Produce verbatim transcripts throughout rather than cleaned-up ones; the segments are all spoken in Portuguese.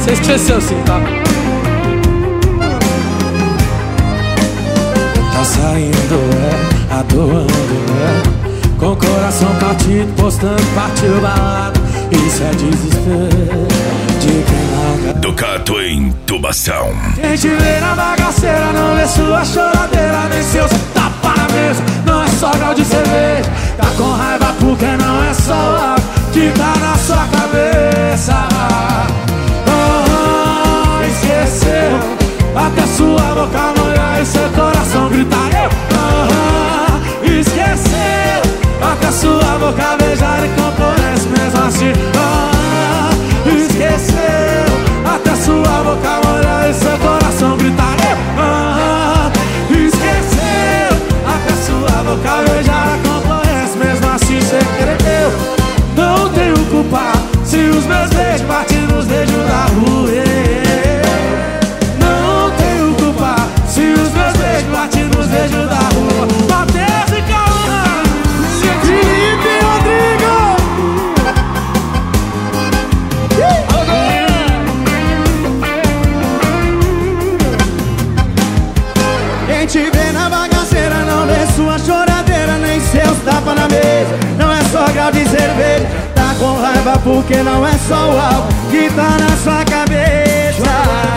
Você esqueceu sim, tá? Tá saindo, é, atuando, é, com o coração partido, postando, partiu balada. Isso é desespero de quem larga. Ducato em Tubação. Quem te vê na bagaceira não vê sua choradeira, nem seus tapa na mesa. Não é só grau de cerveja, tá com raiva porque não é só o álcool que tá na sua cabeça. Oh, esqueceu, até sua boca molhar e seu coração gritar eu. Oh, esqueceu, até sua boca beijar e componente mesmo assim. Oh, esqueceu, até sua boca molhar e seu coração gritar eu. Oh, esqueceu, até sua boca beijar e componente mesmo assim sem querer eu. Não tenho culpa se os meus beijos batem nos beijos da rua. Não tenho culpa se os meus beijos batem nos beijos da rua. Matheus e Calma, Felipe e Rodrigo. Quem te vê na bagaceira não vê sua choradeira, nem seus tapas na mesa. Não é só grau de cerveja, tá com raiva porque não é só o álcool que tá na sua cabeça.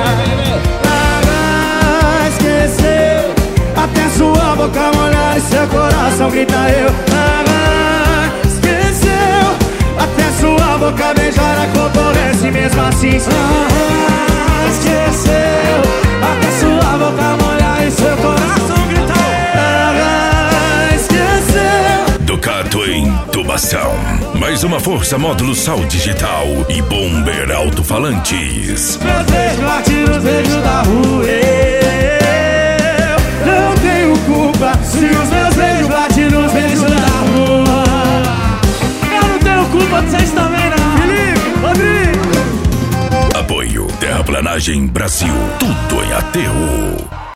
Ah, esqueceu, até sua boca molhar e seu coração grita eu. Ah, esqueceu, até sua boca beijar a concorrência e mesmo assim. Ah, esqueceu, até sua boca molhar e seu coração grita eu. Ah, esqueceu. Ducato em Tubação. Mais uma força módulo Sal Digital e Bomber Alto-Falantes. Meus beijos batem nos beijos da rua. Eu não tenho culpa se os meus beijos batem nos beijos da rua. Eu não tenho culpa de vocês também não. Felipe, Rodrigo. Apoio Terraplanagem Brasil. Tudo em aterro.